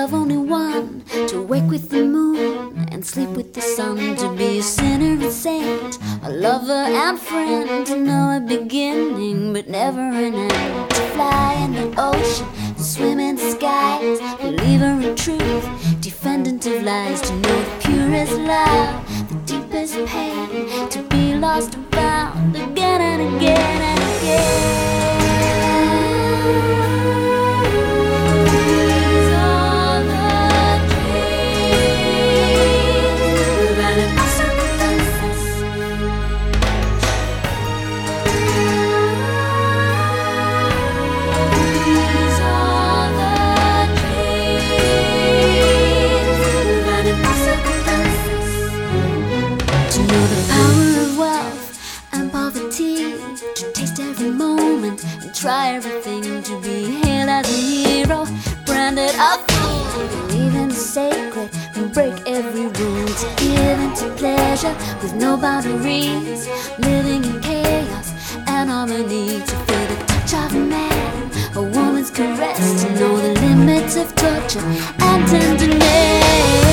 love only one, to wake with the moon and sleep with the sun, to be a sinner and saint, a lover and friend, to know a beginning but never an end, to fly in the ocean, to swim in the skies, believer in truth, defendant of lies, to know the purest love, the deepest pain, to be lost and found again and again and again. To know the power of wealth and poverty, to taste every moment and try everything, to be hailed as a hero, branded a fool, believe in the sacred and break every rule, to give into pleasure with no boundaries, living in chaos and harmony, to feel the touch of a man, a woman's caress, to know the limits of torture and tenderness.